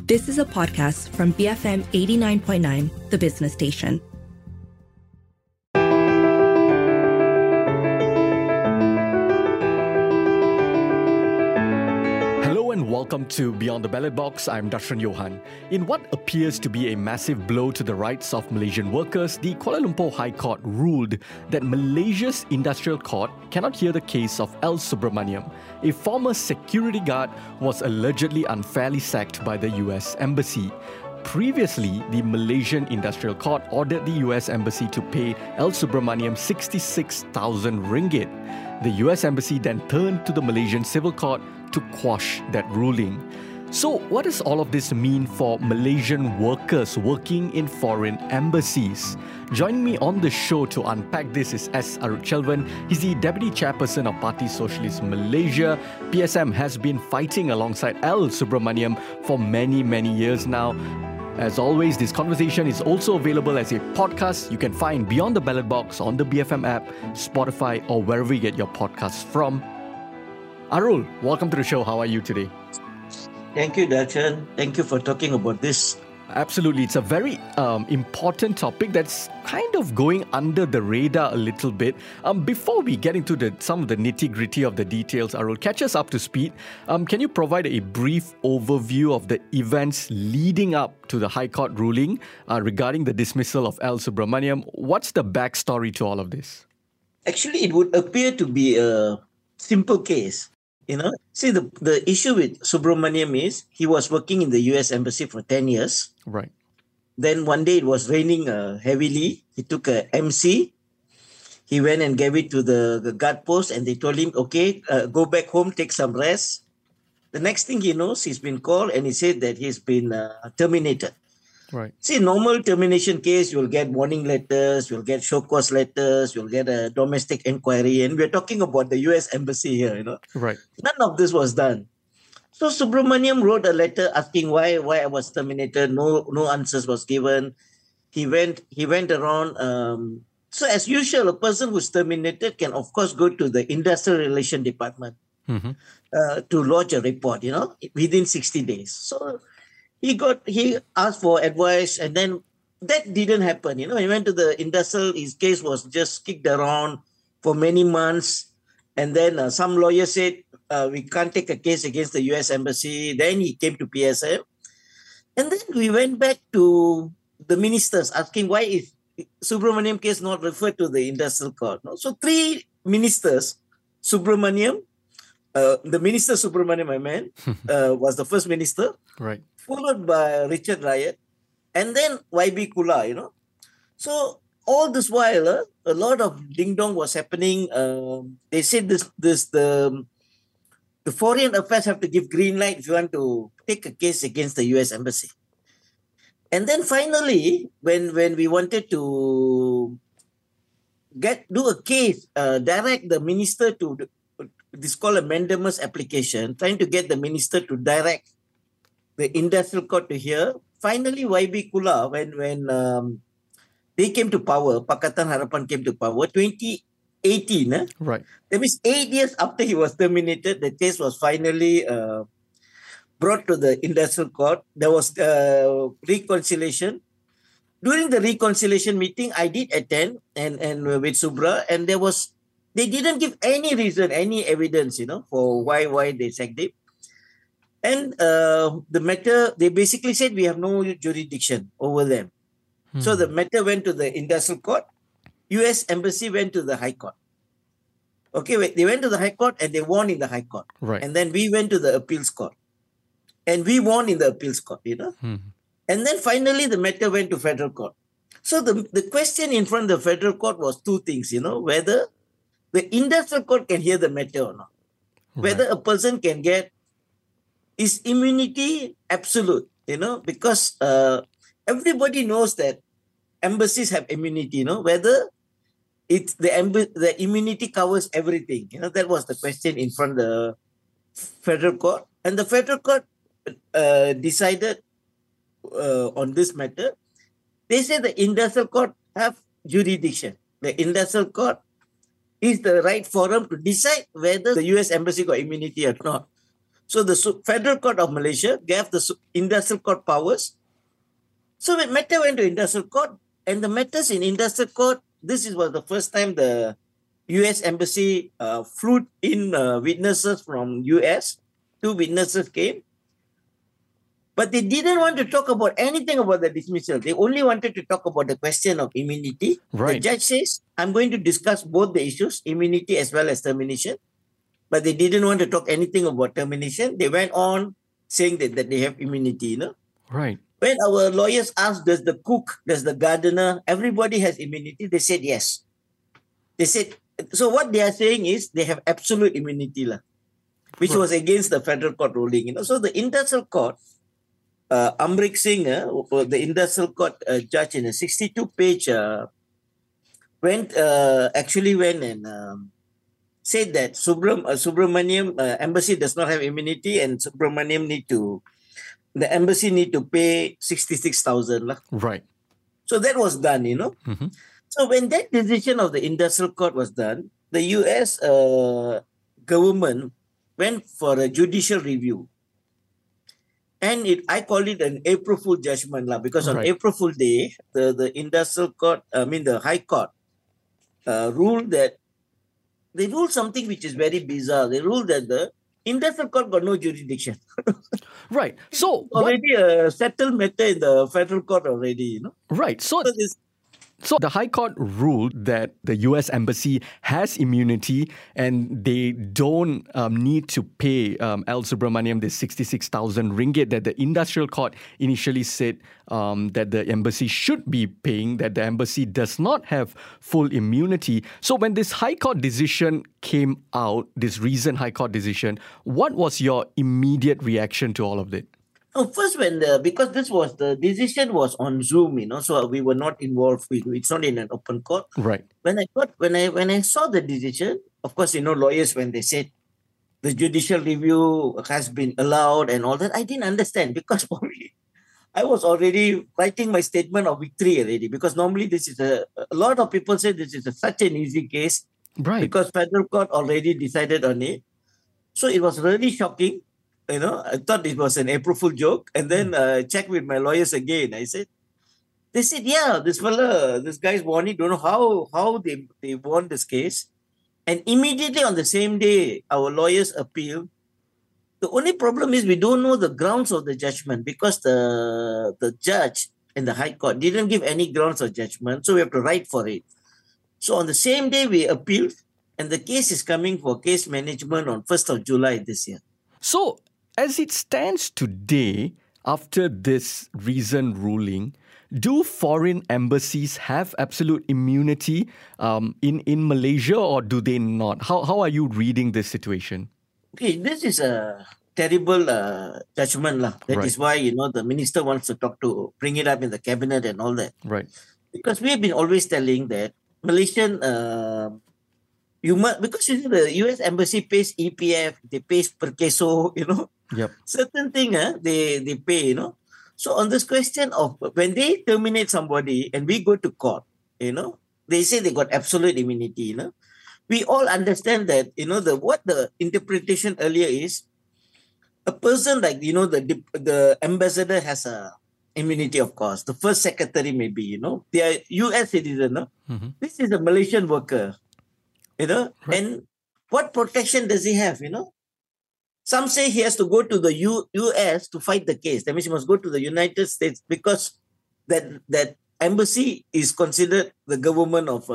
This is a podcast from BFM 89.9, the business station. Hello and welcome to Beyond the Ballot Box. I'm Dashran Johan. In what appears to be a massive blow to the rights of Malaysian workers, the Kuala Lumpur High Court ruled that Malaysia's Industrial Court cannot hear the case of L. Subramaniam, a former security guard who was allegedly unfairly sacked by the US Embassy. Previously, the Malaysian Industrial Court ordered the US Embassy to pay L. Subramaniam 66,000 ringgit. The US Embassy then turned to the Malaysian Civil Court to quash that ruling. So, what does all of this mean for Malaysian workers working in foreign embassies? Joining me on the show to unpack this is S. Arutchelvan. He's the Deputy Chairperson of Parti Socialist Malaysia. PSM has been fighting alongside L. Subramaniam for many years now. As always, this conversation is also available as a podcast. You can find Beyond the Ballot Box on the BFM app, Spotify, or wherever you get your podcasts from. Arul, welcome to the show. How are you today? Thank you, Darshan. Thank you for talking about this. Absolutely. It's a very important topic that's kind of going under the radar a little bit. Before we get into some of the nitty-gritty of the details, Arul, catch us up to speed. Can you provide a brief overview of the events leading up to the High Court ruling regarding the dismissal of L. Subramaniam? What's the backstory to all of this? Actually, it would appear to be a simple case. See, the issue with Subramaniam is he was working in the US Embassy for 10 years. Right. Then one day it was raining heavily. He took a MC. He went and gave it to the guard post and they told him, okay, go back home, take some rest. The next thing he knows, he's been called and he said that he's been terminated. Right. See, normal termination case, you'll get warning letters, you'll get show cause letters, you'll get a domestic inquiry. And we're talking about the US Embassy here, Right. None of this was done. So Subramaniam wrote a letter asking why I was terminated. No answers was given. He went around. So as usual, a person who's terminated can of course go to the Industrial Relation Department to lodge a report, within 60 days. So he asked for advice and then that didn't happen. He went to the industrial, his case was just kicked around for many months. And then some lawyers said, we can't take a case against the US Embassy. Then he came to PSM. And then we went back to the ministers asking why is Subramaniam case not referred to the industrial court. So three ministers, Subramaniam, the minister Subramaniam, I meant, was the first minister. Right. Followed by Richard Riot, and then YB Kula, So all this while, a lot of ding-dong was happening. They said the foreign affairs have to give green light if you want to take a case against the US Embassy. And then finally, when we wanted to do a case, direct the minister to, this is called a mandamus application, trying to get the minister to direct the industrial court to hear. Finally, YB Kula, when they came to power, Pakatan Harapan came to power, 2018. Right. That means 8 years after he was terminated, the case was finally brought to the industrial court. There was reconciliation. During the reconciliation meeting, I did attend and with Subra, and they didn't give any reason, any evidence, for why they sacked him. And the matter, they basically said we have no jurisdiction over them. So the matter went to the industrial court. US Embassy went to the High Court. Okay, they went to the High Court and they won in the High Court. Right. And then we went to the appeals court. And we won in the appeals court, And then finally the matter went to federal court. So the question in front of the federal court was two things, whether the industrial court can hear the matter or not. Whether a person can get is immunity absolute, because everybody knows that embassies have immunity, whether it's the immunity covers everything. That was the question in front of the federal court. And the federal court decided on this matter. They said the industrial court have jurisdiction. The industrial court is the right forum to decide whether the US Embassy got immunity or not. So the Federal Court of Malaysia gave the Industrial Court powers. So when matter went to Industrial Court, and the matters in Industrial Court, was the first time the U.S. Embassy flew in witnesses from U.S. 2 witnesses came. But they didn't want to talk about anything about the dismissal. They only wanted to talk about the question of immunity. Right. The judge says, I'm going to discuss both the issues, immunity as well as termination. But they didn't want to talk anything about termination. They went on saying that they have immunity, Right. When our lawyers asked, does the cook, does the gardener, everybody has immunity? They said yes. They said, so what they are saying is they have absolute immunity, which was against the federal court ruling. So the industrial court, Amrik Singh, the industrial court judge in a 62-page went and said that Subramaniam embassy does not have immunity, and the embassy need to pay 66,000. Right. So that was done, Mm-hmm. So when that decision of the industrial court was done, the US government went for a judicial review. And I call it an April Fool judgment, because on April Fool Day, the industrial court, the High Court, ruled something which is very bizarre. They ruled that the industrial court got no jurisdiction. Right. So already a settled matter in the federal court already, Right. So the High Court ruled that the U.S. Embassy has immunity and they don't need to pay L. Subramaniam the 66,000 ringgit that the Industrial Court initially said that the embassy should be paying, that the embassy does not have full immunity. So when this High Court decision came out, this recent High Court decision, what was your immediate reaction to all of it? Oh, first, because the decision was on Zoom, so we were not involved. It's not in an open court. Right. When I saw the decision, of course, lawyers, when they said the judicial review has been allowed and all that, I didn't understand, because for me, I was already writing my statement of victory already, because normally this is a lot of people say this is such an easy case, right? Because federal court already decided on it. So it was really shocking. I thought it was an April Fool joke, and then checked with my lawyers again. They said, yeah, this guy's won it. Don't know how they won this case. And immediately on the same day, our lawyers appealed. The only problem is we don't know the grounds of the judgment, because the judge in the High Court didn't give any grounds of judgment, so we have to write for it. So on the same day, we appealed, and the case is coming for case management on 1st of July this year. So, as it stands today, after this recent ruling, do foreign embassies have absolute immunity in Malaysia, or do they not? How are you reading this situation? Okay, this is a terrible judgment. That is why, the minister wants to bring it up in the cabinet and all that. Right. Because we have been always telling that Malaysian, because the US embassy pays EPF, they pay per queso, Yep. Certain thing, they pay, So on this question of when they terminate somebody and we go to court, they say they got absolute immunity, We all understand that, what the interpretation earlier is, a person like, the ambassador has a immunity, of course. The first secretary maybe, they are US citizen, Mm-hmm. This is a Malaysian worker, Right. And what protection does he have, Some say he has to go to the US to fight the case. That means he must go to the United States, because that embassy is considered the government of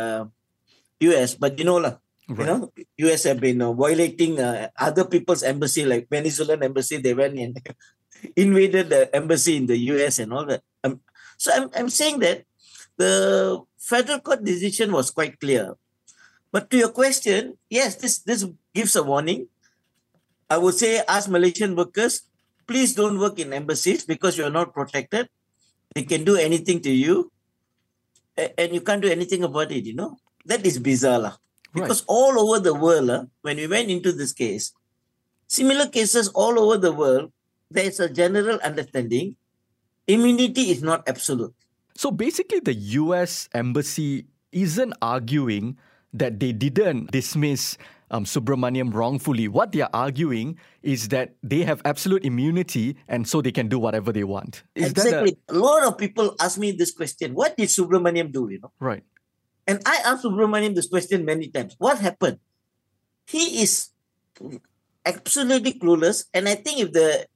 US. But Right. US have been violating other people's embassy, like Venezuelan embassy. They went and invaded the embassy in the US and all that. So I'm saying that the federal court decision was quite clear. But to your question, yes, this gives a warning. I would say, ask Malaysian workers, please don't work in embassies, because you're not protected. They can do anything to you, and you can't do anything about it, That is bizarre. Because all over the world, when we went into this case, similar cases all over the world, there is a general understanding, immunity is not absolute. So basically, the US embassy isn't arguing that they didn't dismiss Subramaniam wrongfully. What they are arguing is that they have absolute immunity and so they can do whatever they want. Is exactly. A lot of people ask me this question. What did Subramaniam do, Right. And I asked Subramaniam this question many times. What happened? He is absolutely clueless. And I think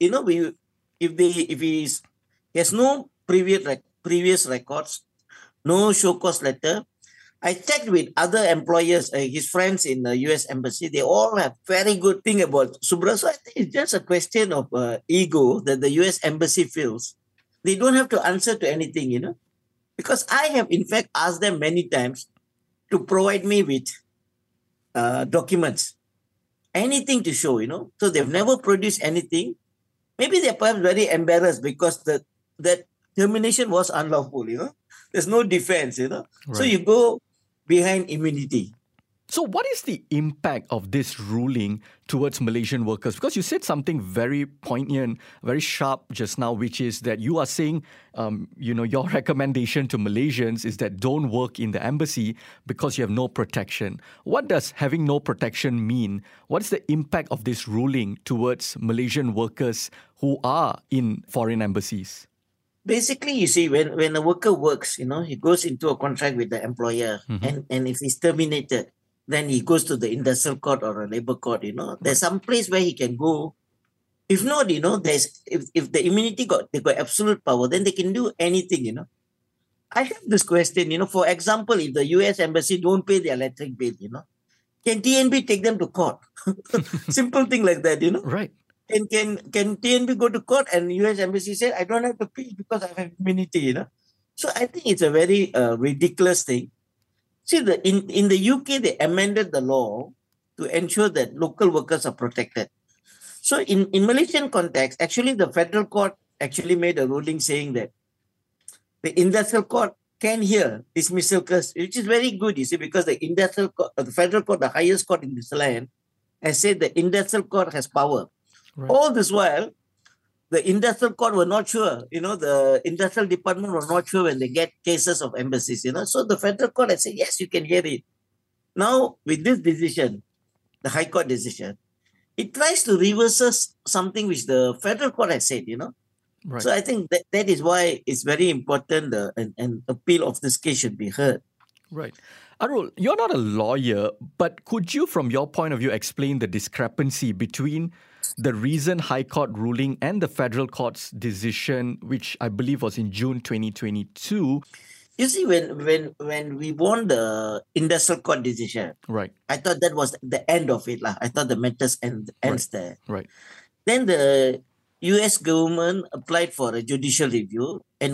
if he has no previous records, no show cause letter. I checked with other employers, his friends in the US Embassy. They all have very good thing about Subra. So I think it's just a question of ego that the US Embassy feels. They don't have to answer to anything, Because I have, in fact, asked them many times to provide me with documents. Anything to show, So they've never produced anything. Maybe they're perhaps very embarrassed because that termination was unlawful, There's no defense, Right. So you go behind immunity. So what is the impact of this ruling towards Malaysian workers? Because you said something very poignant, very sharp just now, which is that you are saying, your recommendation to Malaysians is that don't work in the embassy because you have no protection. What does having no protection mean? What is the impact of this ruling towards Malaysian workers who are in foreign embassies? Basically, you see, when a worker works, he goes into a contract with the employer, and if he's terminated, then he goes to the industrial court or a labor court, There's some place where he can go. If not, if the immunity they got absolute power, then they can do anything, I have this question, for example, if the US Embassy don't pay the electric bill, can TNB take them to court? Simple thing like that, Right. Can TNB go to court and US Embassy say, I don't have to pay because I have immunity, So I think it's a very ridiculous thing. See, in the UK, they amended the law to ensure that local workers are protected. So in Malaysian context, actually the federal court actually made a ruling saying that the industrial court can hear dismissal case, which is very good, you see, because the industrial court, the federal court, the highest court in this land, has said the industrial court has power. Right. All this while, the industrial court were not sure, the industrial department were not sure when they get cases of embassies, So the federal court has said, yes, you can hear it. Now, with this decision, the High Court decision, it tries to reverse something which the federal court has said, Right. So I think that is why it's very important an appeal of this case should be heard. Right. Arul, you're not a lawyer, but could you, from your point of view, explain the discrepancy between the recent High Court ruling and the Federal Court's decision, which I believe was in June 2022? You see, when we won the Industrial Court decision, right, I thought that was the end of it. I thought the matters ends right. there. Right. Then the US government applied for a judicial review and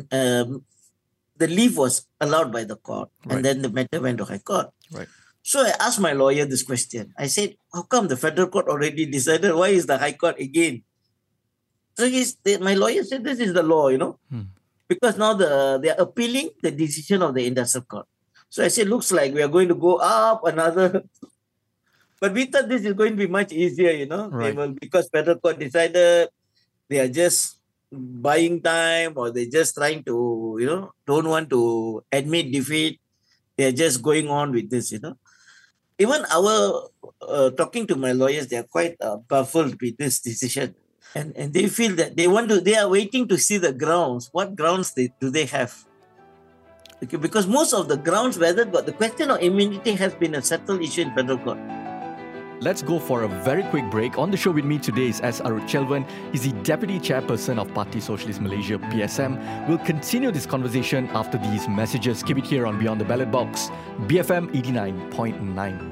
the leave was allowed by the court. Right. And then the matter went to High Court. Right. So I asked my lawyer this question. I said, how come the federal court already decided? Why is the High Court again? So my lawyer said, this is the law, Because now they are appealing the decision of the industrial court. So I said, looks like we are going to go up another. But we thought this is going to be much easier, Right. Because federal court decided they are just buying time or they're just trying to, don't want to admit defeat. They're just going on with this, Even talking to my lawyers, they're quite baffled with this decision. And they feel that they are waiting to see the grounds. What grounds do they have? Okay, because most of the grounds, the question of immunity has been a settled issue in federal court. Let's go for a very quick break. On the show with me today is S. Arutchelvan. He's the Deputy Chairperson of Parti Socialist Malaysia, PSM. We'll continue this conversation after these messages. Keep it here on Beyond the Ballot Box, BFM 89.9.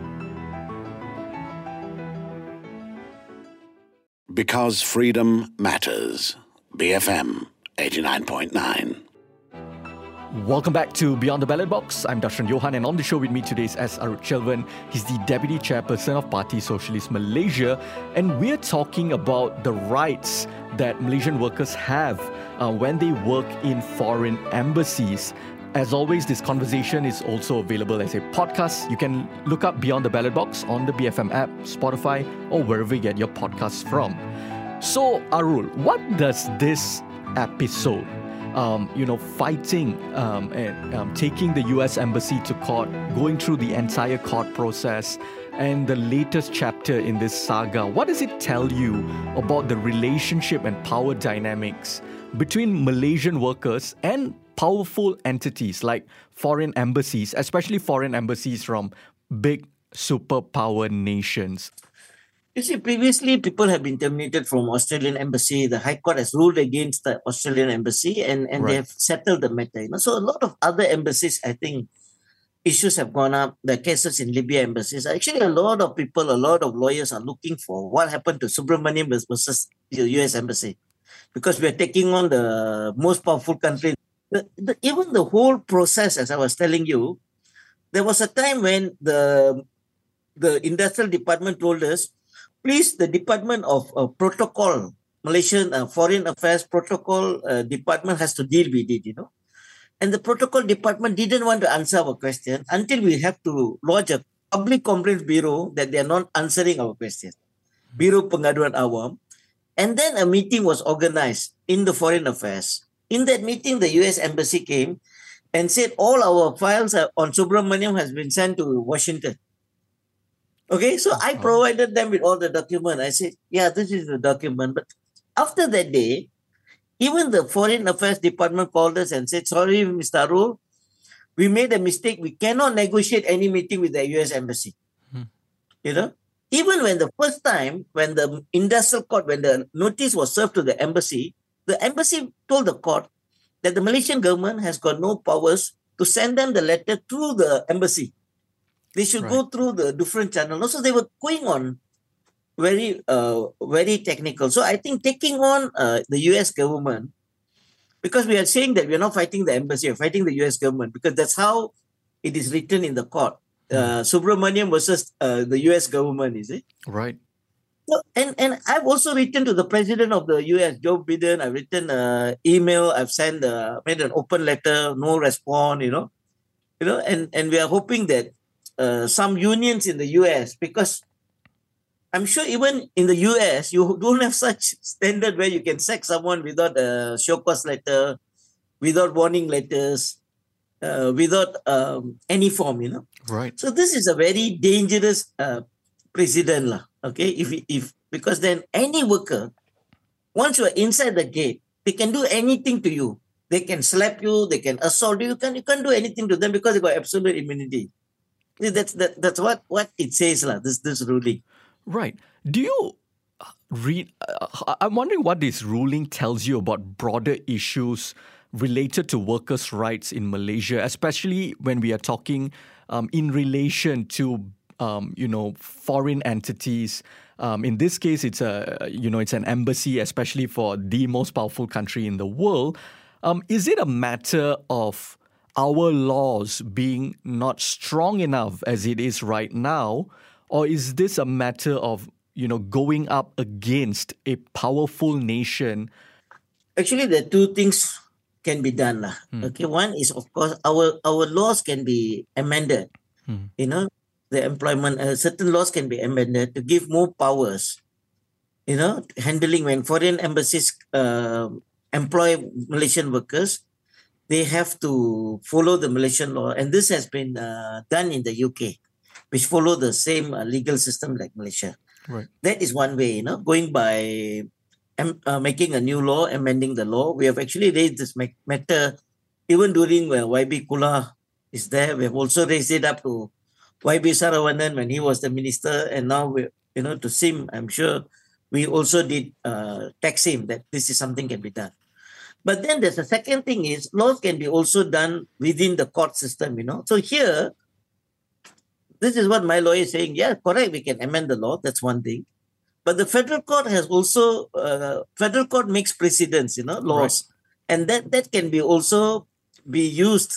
Because freedom matters. BFM 89.9. Welcome back to Beyond the Ballot Box. I'm Darshan Johan, and on the show with me today is S. Arutchelvan. He's the Deputy Chairperson of Parti Socialist Malaysia, and we're talking about the rights that Malaysian workers have when they work in foreign embassies. As always, this conversation is also available as a podcast. You can look up Beyond the Ballot Box on the BFM app, Spotify, or wherever you get your podcasts from. So, Arul, what does this episode, fighting and taking the US Embassy to court, going through the entire court process, and the latest chapter in this saga. What does it tell you about the relationship and power dynamics between Malaysian workers and powerful entities like foreign embassies, especially foreign embassies from big superpower nations? You see, previously people have been terminated from Australian embassy. The High Court has ruled against the Australian embassy and Right. they have settled the matter. So a lot of other embassies, I think, issues have gone up. The cases in Libya embassies. Actually, a lot of people, a lot of lawyers are looking for what happened to Subramaniam versus the US embassy. Because we are taking on the most powerful country. Even the whole process, as I was telling you, there was a time when the industrial department told us, please, the Department of Protocol, Malaysian Foreign Affairs Protocol Department has to deal with it, And the protocol department didn't want to answer our question until we have to lodge a public complaints bureau that they are not answering our question. Biro Pengaduan Awam. And then a meeting was organized in the Foreign Affairs. In that meeting, the US Embassy came and said all our files on Subramaniam has been sent to Washington. Okay, so I provided them with all the document. I said, yeah, this is the document. But after that day, even the Foreign Affairs Department called us and said, sorry, Mr. Arul, we made a mistake. We cannot negotiate any meeting with the US Embassy. Even when the first time, when the industrial court, when the notice was served to the embassy told the court that the Malaysian government has got no powers to send them the letter through the embassy. They should go through the different channels. So they were going on very, very technical. So I think taking on the US government, because we are saying that we are not fighting the embassy, we're fighting the US government, because that's how it is written in the court. Subramaniam versus the US government, is it? Right. So, and I've also written to the president of the US, Joe Biden. I've written email. I've made an open letter, no response, and we are hoping that some unions in the US, because I'm sure even in the US, you don't have such standard where you can sack someone without a show cause letter, without warning letters, without any form, Right. So this is a very dangerous precedent, okay? If because then any worker, once you are inside the gate, they can do anything to you. They can slap you, they can assault you. You can't do anything to them because they got absolute immunity. That's what it says, this ruling. Right. Do you read? I'm wondering what this ruling tells you about broader issues related to workers' rights in Malaysia, especially when we are talking in relation to foreign entities. In this case, it's an embassy, especially for the most powerful country in the world. Is it a matter of our laws being not strong enough as it is right now, or is this a matter of going up against a powerful nation? Actually, the two things can be done. Okay, one is, of course, our laws can be amended. The employment, certain laws can be amended to give more powers, handling when foreign embassies employ Malaysian workers, they have to follow the Malaysian law. And this has been done in the UK, which follow the same legal system like Malaysia. Right. That is one way, going by making a new law, amending the law. We have actually raised this matter even during YB Kula is there. We have also raised it up to YB Saravanan when he was the minister, and now to SIM, I'm sure we also did text him that this is something can be done. But then there's a second thing is laws can be also done within the court system, So here, this is what my lawyer is saying. Yeah, correct, we can amend the law. That's one thing. But the federal court has also, federal court makes precedents, laws. Right. And that can be also be used.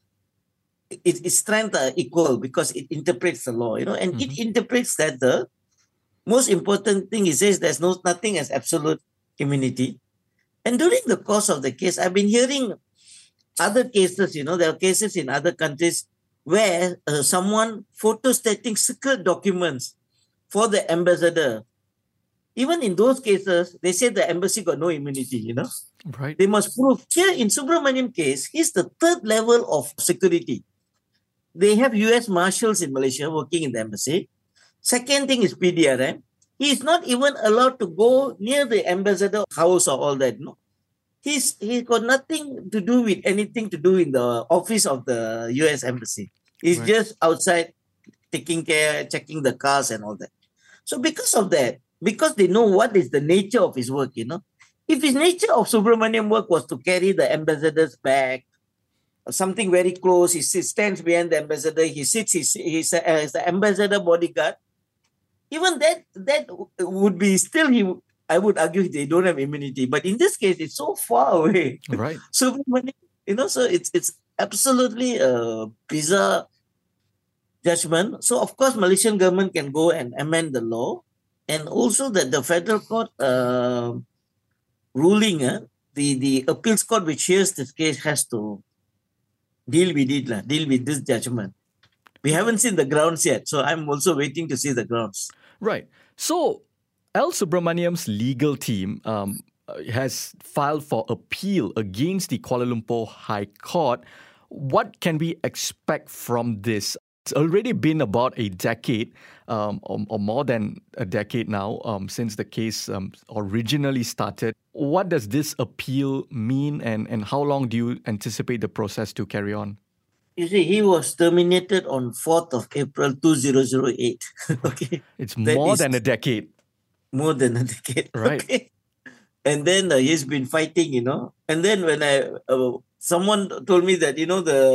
Its strength are equal because it interprets the law, and it interprets that the most important thing, it says there's nothing as absolute immunity. And during the course of the case, I've been hearing other cases, there are cases in other countries where someone photostating secret documents for the ambassador. Even in those cases, they say the embassy got no immunity, Right. They must prove. Here in Subramaniam case, he's the third level of security. They have US Marshals in Malaysia working in the embassy. Second thing is PDRM. He is not even allowed to go near the ambassador house or all that. No, he's got nothing to do with anything to do in the office of the US embassy. He's Right. just outside taking care, checking the cars and all that. So because of that, because they know what is the nature of his work, if his nature of Subramaniam work was to carry the ambassador's bag, or something very close, he stands behind the ambassador, he sits, he's as the ambassador bodyguard, even that would be still, I would argue they don't have immunity. But in this case, it's so far away. Right. Subramaniam, so it's absolutely a bizarre judgment. So of course, Malaysian government can go and amend the law, and also that the federal court ruling, the appeals court which hears this case has to deal with this judgment. We haven't seen the grounds yet, so I'm also waiting to see the grounds. Right. So, L. Subramaniam's legal team has filed for appeal against the Kuala Lumpur High Court. What can we expect from this? It's already been about a decade, or more than a decade now, since the case originally started. What does this appeal mean, and how long do you anticipate the process to carry on? You see, he was terminated on 4th of April 2008. Okay. It's That more is than a decade. more than a decade. Right. Okay. And then he's been fighting, And then when someone told me that,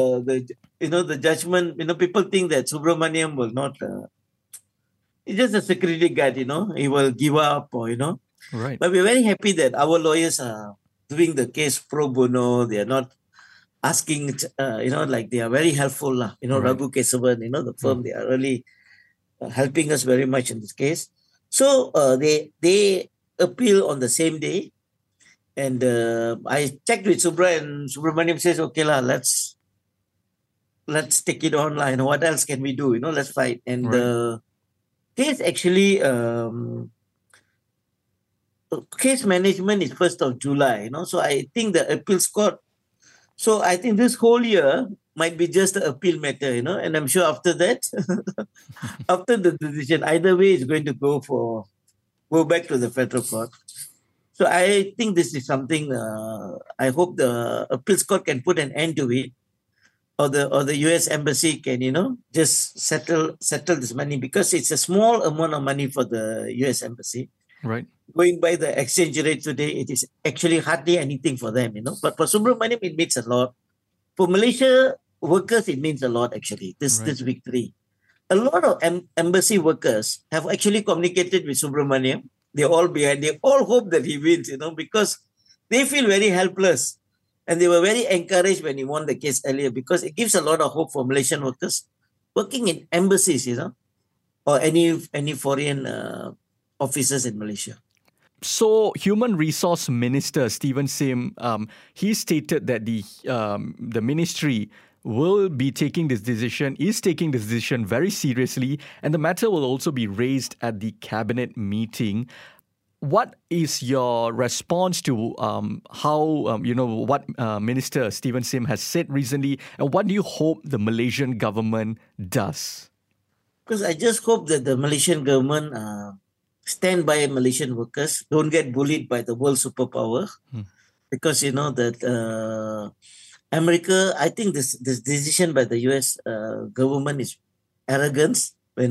the judgment, people think that Subramaniam will not, he's just a security guard, he will give up or, Right. But we're very happy that our lawyers are doing the case pro bono. They are not asking, like they are very helpful. Right. Raghu Kesavan, the firm, they are really helping us very much in this case. So they appeal on the same day. And I checked with Subra, and Subramaniam says, okay, let's take it on. What else can we do? Let's fight. And the case actually, case management is 1st of July. So I think the appeals court, so I think this whole year might be just an appeal matter, and I'm sure after that, after the decision, either way is going to go back to the federal court. So I think this is something, I hope the appeals court can put an end to it, or the US embassy can, just settle this money, because it's a small amount of money for the US embassy. Right. Going by the exchange rate today, it is actually hardly anything for them, But for Subramaniam, it means a lot. For Malaysia workers, it means a lot, actually, this victory. A lot of embassy workers have actually communicated with Subramaniam. They're all behind. They all hope that he wins, because they feel very helpless. And they were very encouraged when he won the case earlier, because it gives a lot of hope for Malaysian workers working in embassies, or any foreign officers in Malaysia. So, Human Resource Minister Stephen Sim, he stated that the ministry is taking this decision very seriously, and the matter will also be raised at the cabinet meeting. What is your response to what Minister Stephen Sim has said recently, and what do you hope the Malaysian government does? Because I just hope that the Malaysian government stand by Malaysian workers, don't get bullied by the world superpower, because that America, I think this decision by the US government is arrogance, and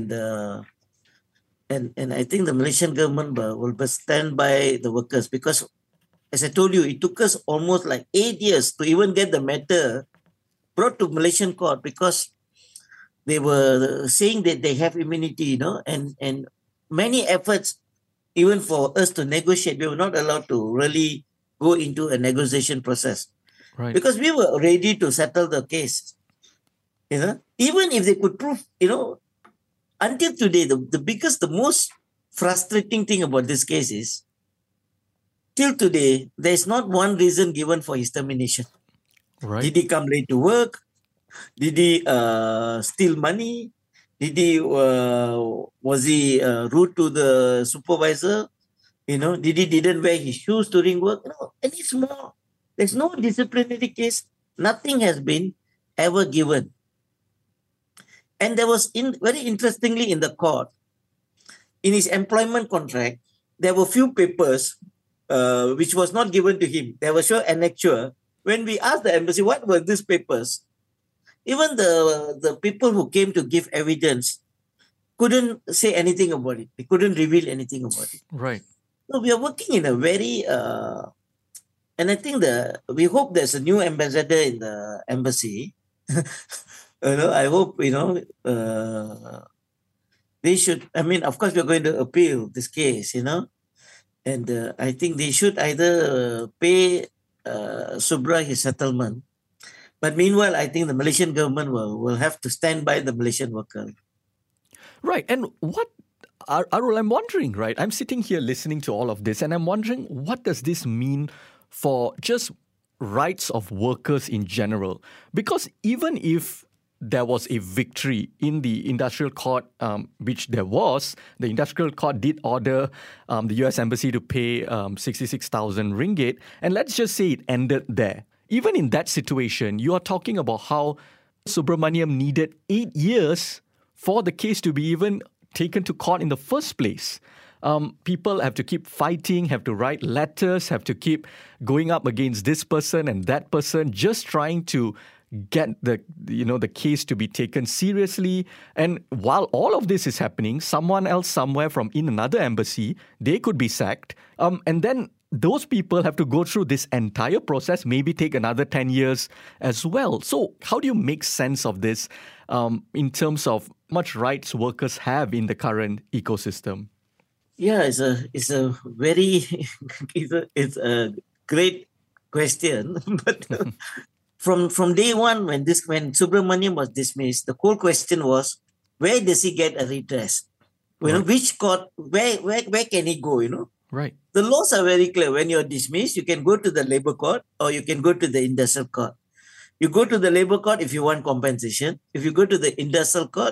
I think the Malaysian government will stand by the workers, because as I told you, it took us almost like 8 years to even get the matter brought to Malaysian court, because they were saying that they have immunity, and many efforts, even for us to negotiate, we were not allowed to really go into a negotiation process. Right. Because we were ready to settle the case. Even if they could prove, until today, the most frustrating thing about this case is, till today, there's not one reason given for his termination. Right. Did he come late to work? Did he steal money? Did he was he rude to the supervisor? Did he didn't wear his shoes during work? Any small. There's no disciplinary case. Nothing has been ever given. And there was, very interestingly in the court, in his employment contract, there were few papers which was not given to him. There was sure annexure. When we asked the embassy, what were these papers? Even the people who came to give evidence couldn't say anything about it. They couldn't reveal anything about it. Right. So we are working in a very, and I think we hope there's a new ambassador in the embassy. I hope, they should, of course, we're going to appeal this case, and I think they should either pay Subra his settlement. But meanwhile, I think the Malaysian government will have to stand by the Malaysian worker. Right. And what, Arul, I'm wondering, right? I'm sitting here listening to all of this and I'm wondering, what does this mean for just rights of workers in general? Because even if there was a victory in the industrial court, which there was, the industrial court did order the US Embassy to pay 66,000 ringgit. And let's just say it ended there. Even in that situation, you are talking about how Subramaniam needed 8 years for the case to be even taken to court in the first place. People have to keep fighting, have to write letters, have to keep going up against this person and that person, just trying to get the case to be taken seriously. And while all of this is happening, someone else somewhere from in another embassy, they could be sacked. And then those people have to go through this entire process, maybe take another 10 years as well. So how do you make sense of this in terms of much rights workers have in the current ecosystem? Yeah, it's a very it's a great question. But from day one, when Subramaniam was dismissed, the whole question was, where does he get a redress? Which court? Where can he go? Right. The laws are very clear. When you're dismissed, you can go to the labor court or you can go to the industrial court. You go to the labor court if you want compensation. If you go to the industrial court,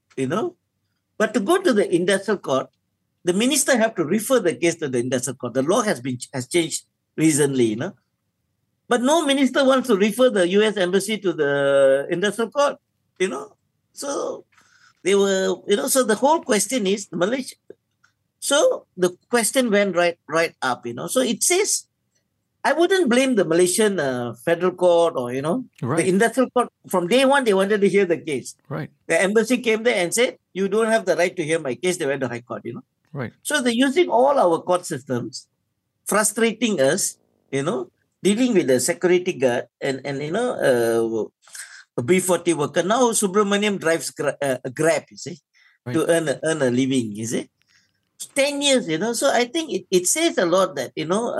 But to go to the industrial court, the minister have to refer the case to the industrial court. The law has changed recently, But no minister wants to refer the US Embassy to the industrial court, So they were, so the whole question is Malaysia. So the question went right up, So it says, I wouldn't blame the Malaysian federal court or, Right. the industrial court. From day one, they wanted to hear the case. Right. The embassy came there and said, you don't have the right to hear my case. They went to High Court, Right. So they're using all our court systems, frustrating us, dealing with the security guard and a B40 worker. Now Subramaniam drives a Grab, you see, Right. to earn a living, you see. 10 years, So I think it says a lot that,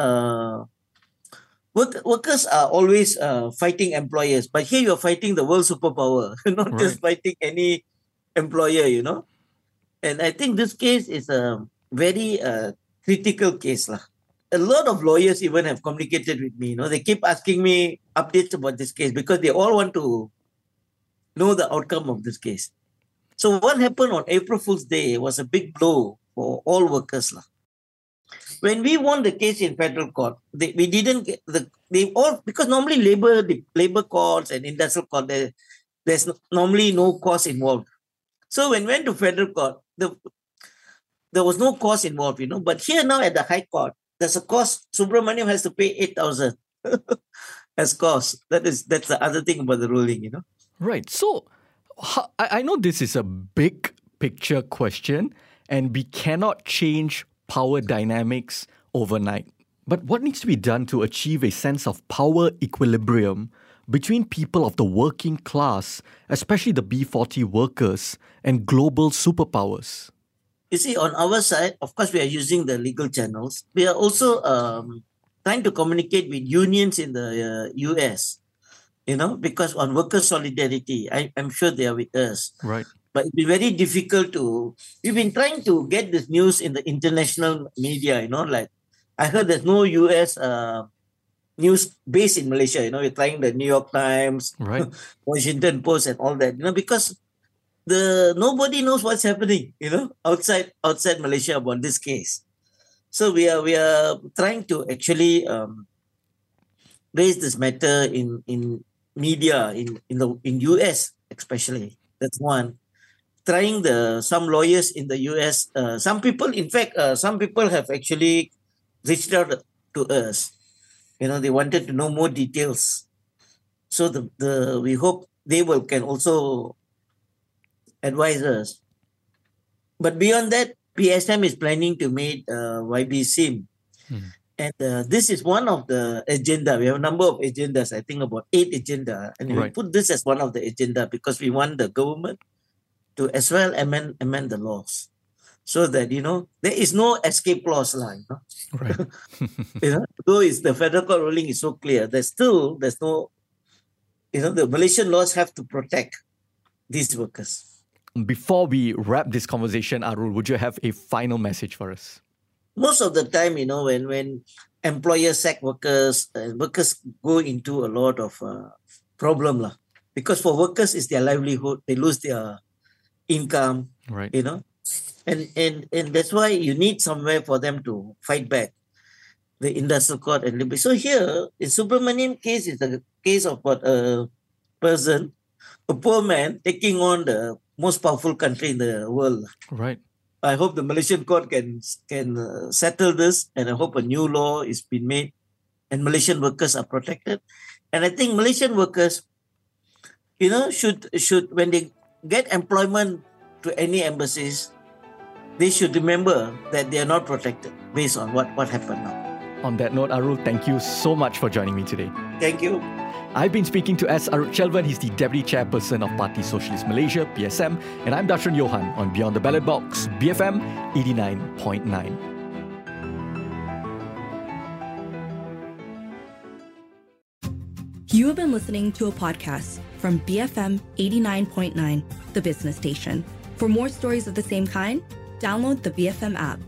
workers are always fighting employers. But here you're fighting the world superpower, not just fighting any employer, And I think this case is a very critical case. A lot of lawyers even have communicated with me. They keep asking me updates about this case because they all want to know the outcome of this case. So what happened on April Fool's Day was a big blow for all workers. When we won the case in federal court, we didn't get because normally labor courts and industrial court, there's normally no cost involved. So when we went to federal court, there was no cost involved, But here now at the High Court, there's a cost. Subramaniam has to pay 8,000 as cost. That's the other thing about the ruling, Right. So I know this is a big picture question and we cannot change power dynamics overnight. But what needs to be done to achieve a sense of power equilibrium between people of the working class, especially the B40 workers, and global superpowers? You see, on our side, of course, we are using the legal channels. We are also trying to communicate with unions in the US, because on worker solidarity, I'm sure they are with us. Right. But it'll be very difficult we've been trying to get this news in the international media, like I heard there's no US news based in Malaysia, we're trying the New York Times, right, Washington Post and all that, because nobody knows what's happening, outside Malaysia about this case. So we are trying to actually raise this matter in media in US especially. That's one. trying some lawyers in the US. Some people have actually reached out to us. They wanted to know more details. So we hope they can also advise us. But beyond that, PSM is planning to make YB SIM. And this is one of the agenda. We have a number of agendas, I think about 8 agenda. And we put this as one of the agenda because we want the government to as well amend the laws. So that, there is no escape clause. Right. Though the federal court ruling is so clear, there's no, the Malaysian laws have to protect these workers. Before we wrap this conversation, Arul, would you have a final message for us? Most of the time, when employers sack workers, workers go into a lot of problem. Because for workers, it's their livelihood. They lose their income, right? And that's why you need somewhere for them to fight back. The industrial court and liberty. So here, in Subramaniam case, is a case of a person, a poor man, taking on the most powerful country in the world. Right. I hope the Malaysian court can settle this, and I hope a new law is been made, and Malaysian workers are protected. And I think Malaysian workers, should when they get employment to any embassies, they should remember that they are not protected based on what happened now. On that note, Arul, thank you so much for joining me today. Thank you. I've been speaking to S. Arulselvan. He's the Deputy Chairperson of Parti Socialist Malaysia, PSM, and I'm Darshan Johan on Beyond the Ballot Box, BFM 89.9. You have been listening to a podcast from BFM 89.9, the business station. For more stories of the same kind, download the BFM app.